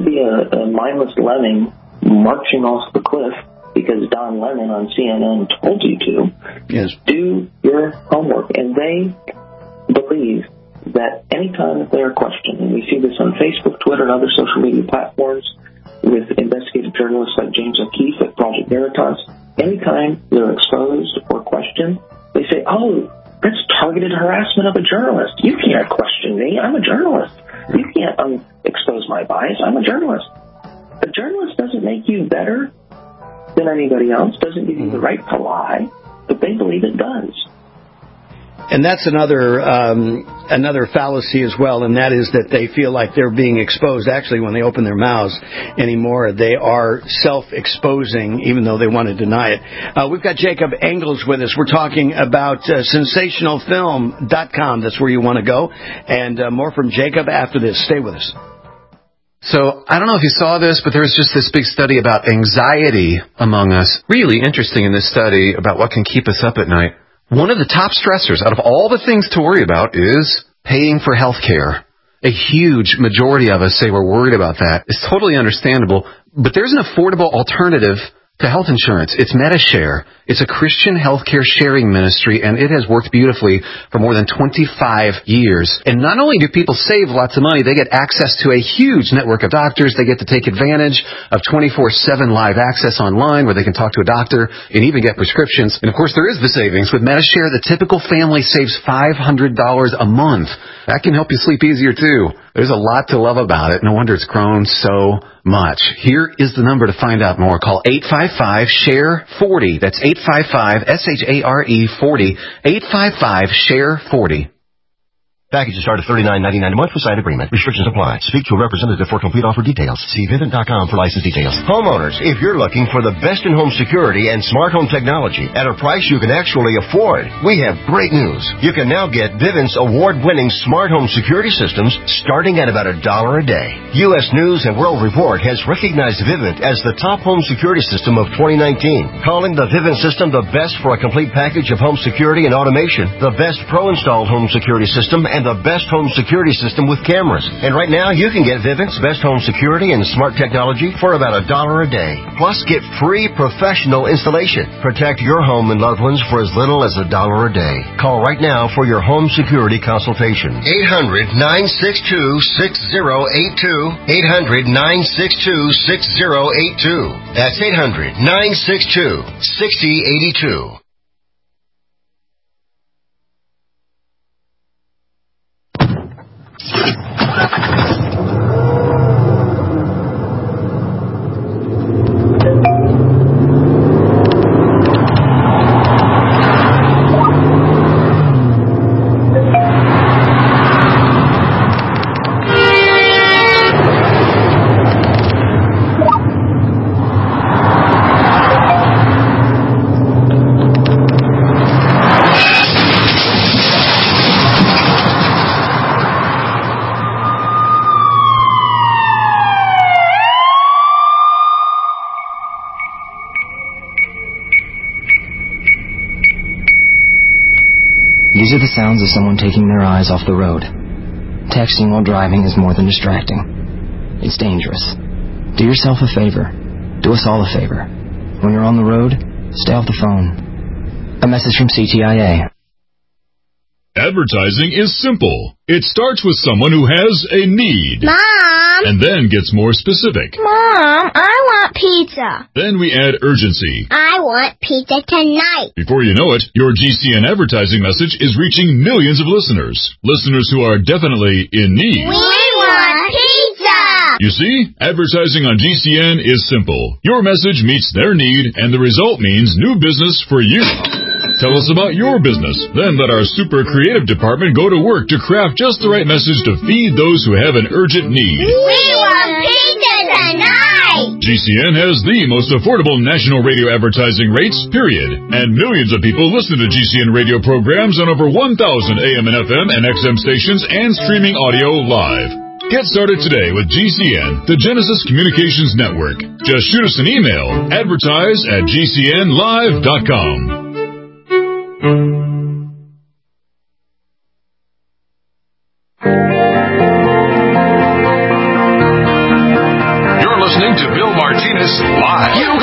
Speaker 23: a mindless lemming marching off the cliff because Don Lemon on CNN told you to.
Speaker 11: Yes. Do
Speaker 23: your homework. And they believe that anytime that they are questioned, and we see this on Facebook, Twitter, and other social media platforms with investigative journalists like James O'Keefe at Project Veritas, anytime they're exposed or questioned, they say, that's targeted harassment of a journalist. You can't question me. I'm a journalist. You can't expose my bias. I'm a journalist. A journalist doesn't make you better than anybody else, doesn't give you the right to lie, but they believe it does.
Speaker 11: And that's another fallacy as well, and that is that they feel like they're being exposed. Actually, when they open their mouths anymore, they are self-exposing, even though they want to deny it. We've got Jacob Engels with us. We're talking about sensationalfilm.com. That's where you want to go. And more from Jacob after this. Stay with us.
Speaker 4: So, I don't know if you saw this, but there was just this big study about anxiety among us. Really interesting in this study about what can keep us up at night. One of the top stressors out of all the things to worry about is paying for health care. A huge majority of us say we're worried about that. It's totally understandable, but there's an affordable alternative to health insurance. It's MediShare. It's a Christian healthcare sharing ministry, and it has worked beautifully for more than 25 years. And not only do people save lots of money, they get access to a huge network of doctors. They get to take advantage of 24/7 live access online where they can talk to a doctor and even get prescriptions. And of course, there is the savings. With MediShare, the typical family saves $500 a month. That can help you sleep easier, too. There's a lot to love about it. No wonder it's grown so much. Here is the number to find out more. Call 855-SHARE-40. That's 855-SHARE-40. 855-SHARE-40.
Speaker 5: Packages start at $39.99 a month with site agreement. Restrictions apply. Speak to a representative for complete offer details. See Vivint.com for license details.
Speaker 6: Homeowners, if you're looking for the best in home security and smart home technology at a price you can actually afford, we have great news. You can now get Vivint's award-winning smart home security systems starting at about $1 a day. U.S. News and World Report has recognized Vivint as the top home security system of 2019, calling the Vivint system the best for a complete package of home security and automation, the best pro-installed home security system, and the best home security system with cameras. And right now, you can get Vivint's best home security and smart technology for about $1 a day. Plus, get free professional installation. Protect your home and loved ones for as little as $1 a day. Call right now for your home security consultation. 800-962-6082. 800-962-6082. That's 800-962-6082.
Speaker 7: These are the sounds of someone taking their eyes off the road. Texting while driving is more than distracting. It's dangerous. Do yourself a favor. Do us all a favor. When you're on the road, stay off the phone. A message from CTIA.
Speaker 8: Advertising is simple. It starts with someone who has a need.
Speaker 9: Mom!
Speaker 8: And then gets more specific.
Speaker 9: Mom, I want pizza.
Speaker 8: Then we add urgency.
Speaker 9: I want pizza tonight.
Speaker 8: Before you know it, your GCN advertising message is reaching millions of listeners. Listeners who are definitely in need.
Speaker 9: We want pizza!
Speaker 8: You see, advertising on GCN is simple. Your message meets their need, and the result means new business for you. Tell us about your business. Then let our super creative department go to work to craft just the right message to feed those who have an urgent need.
Speaker 9: We want pizza tonight!
Speaker 8: GCN has the most affordable national radio advertising rates, period. And millions of people listen to GCN radio programs on over 1,000 AM and FM and XM stations and streaming audio live. Get started today with GCN, the Genesis Communications Network. Just shoot us an email, advertise@gcnlive.com.
Speaker 1: You're listening to Bill Martinez Live.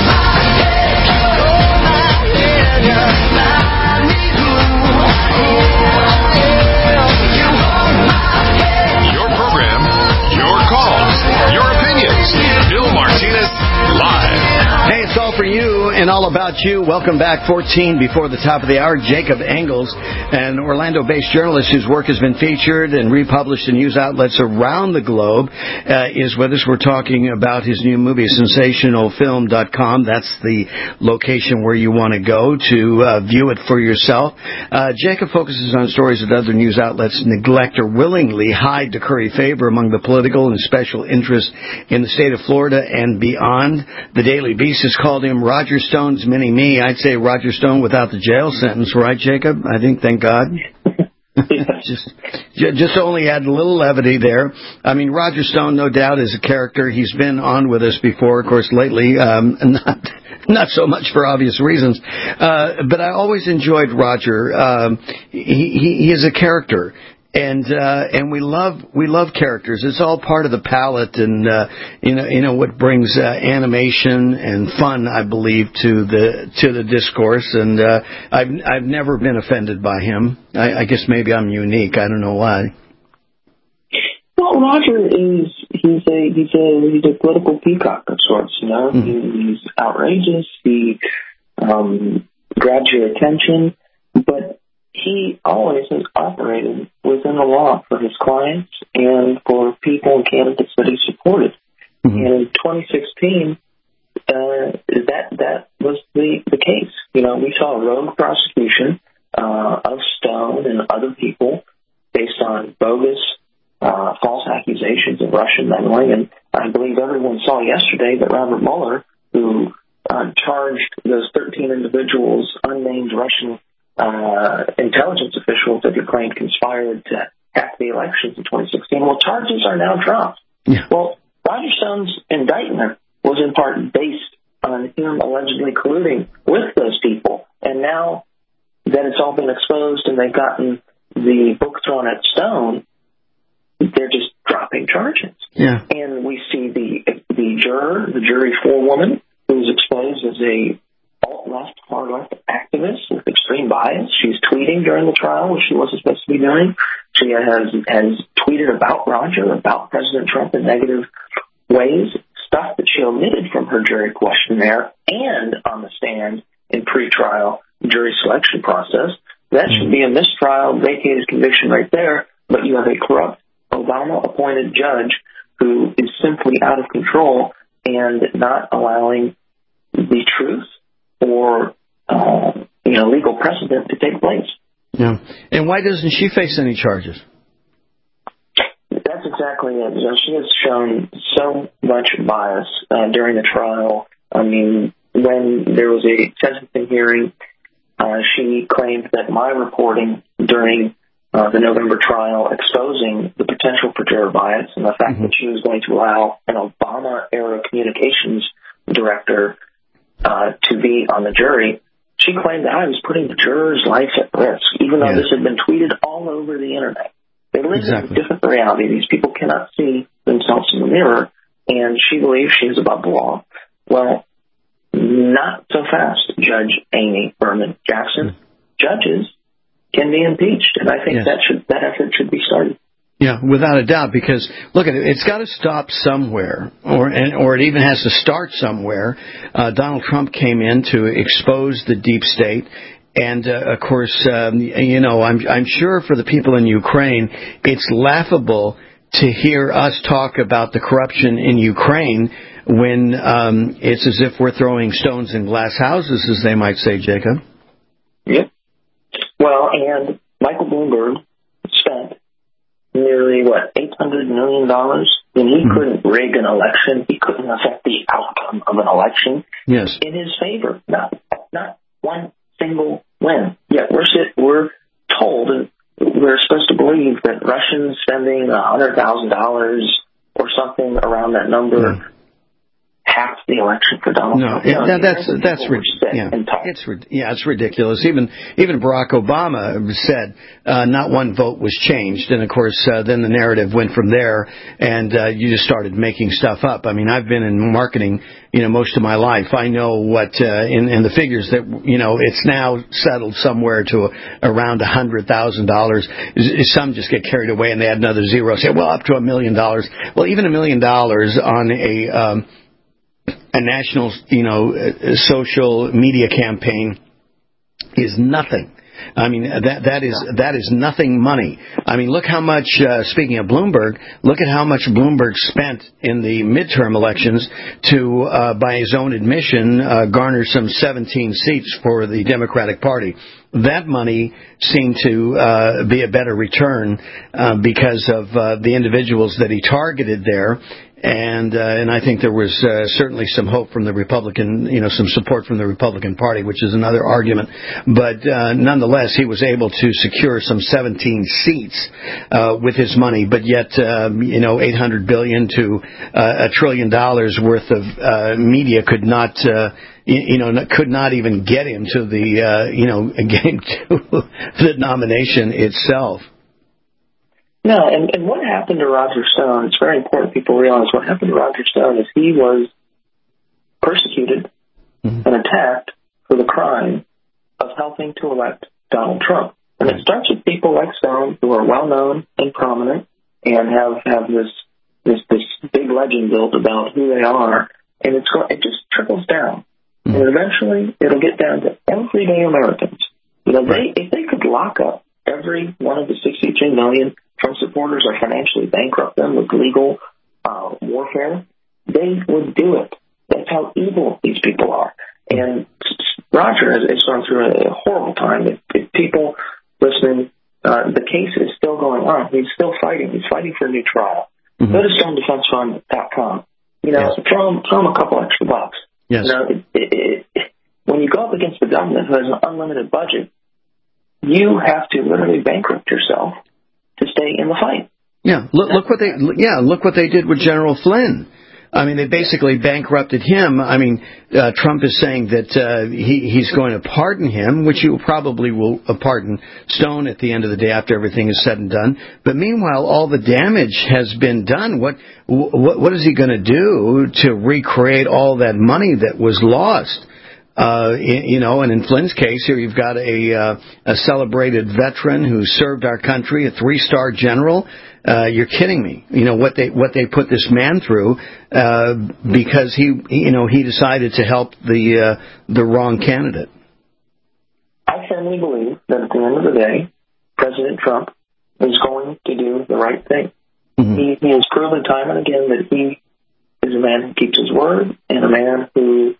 Speaker 1: Your program, your calls, your opinions. Bill Martinez Live.
Speaker 11: Hey, it's all for you and all about you. Welcome back. 14 before the top of the hour. Jacob Engels, an Orlando-based journalist whose work has been featured and republished in news outlets around the globe, is with us. We're talking about his new movie, sensationalfilm.com. That's the location where you want to go to view it for yourself. Jacob focuses on stories that other news outlets neglect or willingly hide to curry favor among the political and special interests in the state of Florida and beyond. The Daily Beast has called him Roger Stone's mini-me. I'd say Roger Stone without the jail sentence, right, Jacob? I think, thank God. Just only add a little levity there. I mean, Roger Stone, no doubt, is a character. He's been on with us before, of course, lately, not so much for obvious reasons. But I always enjoyed Roger. He is a character. And we love characters. It's all part of the palette, and you know what brings animation and fun, I believe, to the discourse. And I've never been offended by him. I guess maybe I'm unique. I don't know why.
Speaker 23: Well, Roger he's a political peacock of sorts. You know, he's outrageous. He grabs your attention, but he always has operated within the law for his clients and for people and candidates that he supported. And in 2016, that was the case. You know, we saw a rogue prosecution of Stone and other people based on bogus, false accusations of Russian meddling. And I believe everyone saw yesterday that Robert Mueller, who charged those 13 individuals, unnamed Russian intelligence officials that he claimed conspired to hack the elections in 2016. Well, charges are now dropped. Yeah. Well, Roger Stone's indictment was in part based on him allegedly colluding with those people. And now that it's all been exposed and they've gotten the book thrown at Stone, they're just dropping charges. Yeah. And we see the jury forewoman, who's exposed as a alt-left, far-left activist with extreme bias. She's tweeting during the trial, which she wasn't supposed to be doing. She has tweeted about Roger, about President Trump in negative ways, stuff that she omitted from her jury questionnaire and on the stand in pre-trial jury selection process. That should be a mistrial, vacated conviction right there, but you have a corrupt Obama-appointed judge who is simply out of control and not allowing the truth or legal precedent to take place.
Speaker 11: Yeah. And why doesn't she face any charges?
Speaker 23: That's exactly it. She has shown so much bias during the trial. I mean, when there was a sentencing hearing, she claimed that my reporting during the November trial exposing the potential for juror bias and the fact that she was going to allow an Obama-era communications director to be on the jury, she claimed that I was putting the jurors' life at risk, even though this had been tweeted all over the Internet. They live in a different reality. These people cannot see themselves in the mirror, and she believes she is above the law. Well, not so fast, Judge Amy Berman Jackson. Judges can be impeached, and I think that effort should be started.
Speaker 10: Yeah, without a doubt, because look at it, it's got to stop somewhere, or it even has to start somewhere. Donald Trump came in to expose the deep state. And, of course, I'm sure for the people in Ukraine, it's laughable to hear us talk about the corruption in Ukraine when it's as if we're throwing stones in glass houses, as they might say, Jacob.
Speaker 23: Yep. Well, and Michael Bloomberg spent nearly, $800 million? And he couldn't rig an election. He couldn't affect the outcome of an election in his favor. Not one single win. Yet we're told, and we're supposed to believe that Russians spending $100,000 or something around that number half the election for Donald Trump. It's
Speaker 10: ridiculous. Even Barack Obama said not one vote was changed, and of course then the narrative went from there, and you just started making stuff up. I mean, I've been in marketing, most of my life. I know what in the figures that it's now settled somewhere to around $100,000. Some just get carried away and they add another zero. Say, well, up to $1 million. Well, even $1 million on a national, social media campaign is nothing. I mean, that is nothing money. I mean, look how much, speaking of Bloomberg, look at how much Bloomberg spent in the midterm elections to, by his own admission, garner some 17 seats for the Democratic Party. That money seemed to be a better return because of the individuals that he targeted there. And I think there was certainly some hope from the Republican, some support from the Republican Party, which is another argument. But nonetheless, he was able to secure some 17 seats with his money. But yet, $800 billion to $1 trillion worth of media could not. Could not even get him to the, getting to the nomination itself.
Speaker 23: No, and what happened to Roger Stone, it's very important people realize what happened to Roger Stone is he was persecuted and attacked for the crime of helping to elect Donald Trump. And it starts with people like Stone who are well known and prominent and have this big legend built about who they are, and it just trickles down. And eventually it'll get down to everyday Americans. If they could lock up every one of the 63 million Trump supporters or financially bankrupt them with legal warfare, they would do it. That's how evil these people are. And Roger has gone through a horrible time. If people listening, the case is still going on. He's still fighting. He's fighting for a new trial. Go to StoneDefenseFund.com. Throw him a couple extra bucks.
Speaker 10: Yes.
Speaker 23: When you go up against the government who has an unlimited budget, you have to literally bankrupt yourself to stay in the fight.
Speaker 10: Yeah, look what they did with General Flynn. I mean, they basically bankrupted him. I mean, Trump is saying that he's going to pardon him, which he probably will pardon Stone at the end of the day after everything is said and done. But meanwhile, all the damage has been done. What is he going to do to recreate all that money that was lost? And in Flynn's case here, you've got a celebrated veteran who served our country, a 3-star general. You're kidding me. What they put this man through, because he decided to help the wrong candidate.
Speaker 23: I firmly believe that at the end of the day, President Trump is going to do the right thing. He has proven time and again that he is a man who keeps his word and a man who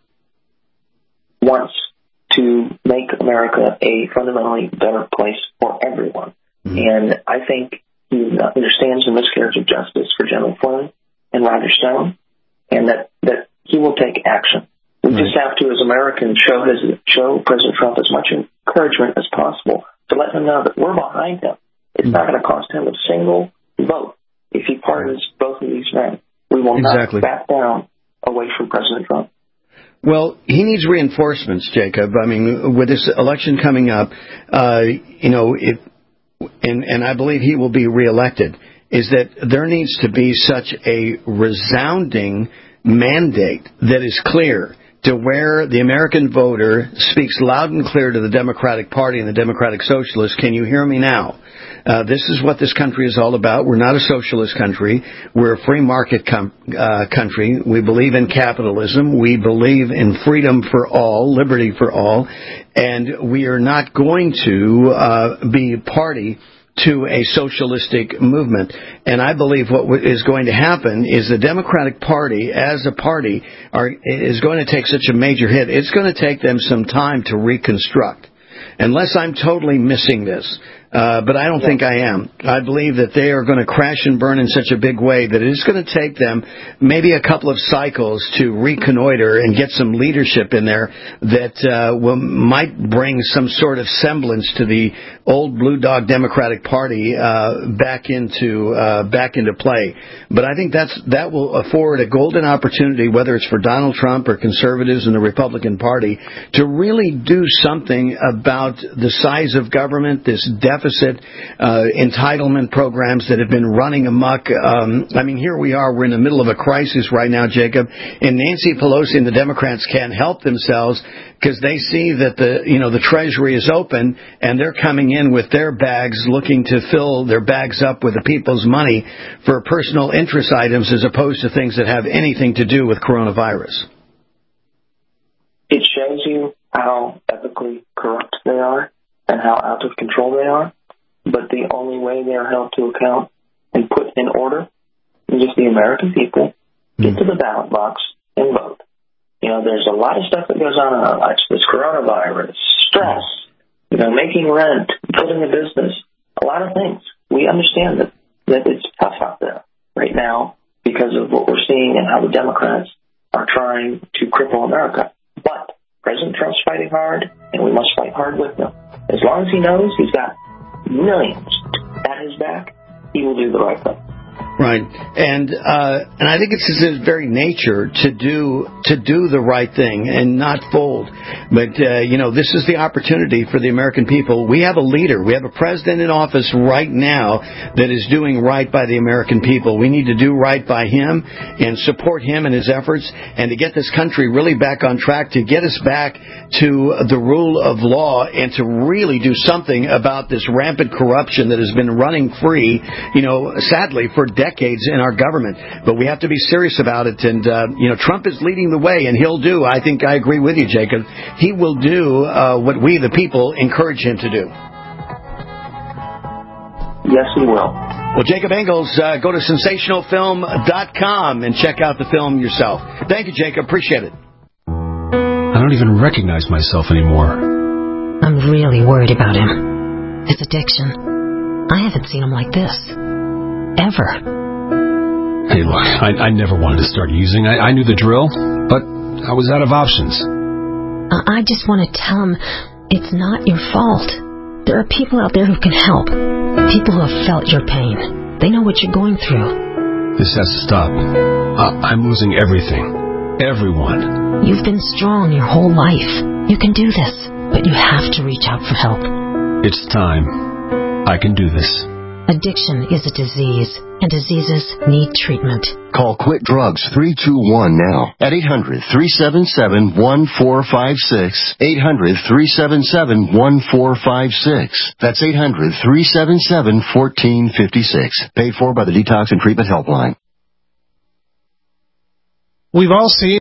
Speaker 23: wants to make America a fundamentally better place for everyone. And I think he understands the miscarriage of justice for General Flynn and Roger Stone, and that he will take action. We just have to, as Americans, show President Trump as much encouragement as possible to let him know that we're behind him. It's not going to cost him a single vote if he pardons both of these men. We will not back down away from President Trump.
Speaker 10: Well, he needs reinforcements, Jacob. I mean, with this election coming up, and I believe he will be reelected, is that there needs to be such a resounding mandate that is clear to where the American voter speaks loud and clear to the Democratic Party and the Democratic Socialists. Can you hear me now? This is what this country is all about. We're not a socialist country. We're a free market country. We believe in capitalism. We believe in freedom for all, liberty for all, and we are not going to be party to a socialistic movement. And I believe what is going to happen is the Democratic Party, as a party, is going to take such a major hit. It's going to take them some time to reconstruct. Unless I'm totally missing this. But I don't think I am. I believe that they are going to crash and burn in such a big way that it's going to take them maybe a couple of cycles to reconnoiter and get some leadership in there that might bring some sort of semblance to the old Blue Dog Democratic Party back into play. But I think that will afford a golden opportunity, whether it's for Donald Trump or conservatives in the Republican Party, to really do something about the size of government, this deficit entitlement programs that have been running amok. Here we are. We're in the middle of a crisis right now, Jacob, and Nancy Pelosi and the Democrats can't help themselves because they see that the Treasury is open and they're coming in with their bags, looking to fill their bags up with the people's money for personal interest items as opposed to things that have anything to do with coronavirus.
Speaker 23: It shows you how ethically corrupt they are and how out of control they are. But the only way they are held to account and put in order is if the American people get to the ballot box and vote. There's a lot of stuff that goes on in our lives. This coronavirus, stress, making rent, building a business, a lot of things. We understand that it's tough out there right now because of what we're seeing and how the Democrats are trying to cripple America. But President Trump's fighting hard, and we must fight hard with him. As long as he knows he's got millions at his back, he will do the right thing.
Speaker 10: Right, and I think it's his very nature to do the right thing and not fold. But this is the opportunity for the American people. We have a leader, we have a president in office right now that is doing right by the American people. We need to do right by him and support him in his efforts, and to get this country really back on track, to get us back to the rule of law, and to really do something about this rampant corruption that has been running free, sadly for decades in our government. But we have to be serious about it, and Trump is leading the way, and he'll do, I think I agree with you, Jacob, he will do what we the people encourage him to do.
Speaker 23: Yes, he will.
Speaker 10: Well, Jacob Engels, go to sensationalfilm.com and check out the film yourself. Thank you, Jacob. Appreciate it.
Speaker 19: I don't even recognize myself anymore.
Speaker 13: I'm really worried about him. His addiction. I haven't seen him like this. Ever.
Speaker 19: Hey, look, I never wanted to start using. I knew the drill, but I was out of options.
Speaker 13: I just want to tell him it's not your fault. There are people out there who can help. People who have felt your pain. They know what you're going through.
Speaker 19: This has to stop. I'm losing everything. Everyone.
Speaker 13: You've been strong your whole life. You can do this, but you have to reach out for help.
Speaker 19: It's time. I can do this.
Speaker 13: Addiction is a disease, and diseases need treatment.
Speaker 22: Call Quit Drugs 321 now at 800-377-1456. 800-377-1456. That's 800-377-1456. Paid for by the Detox and Treatment Helpline.
Speaker 14: We've all seen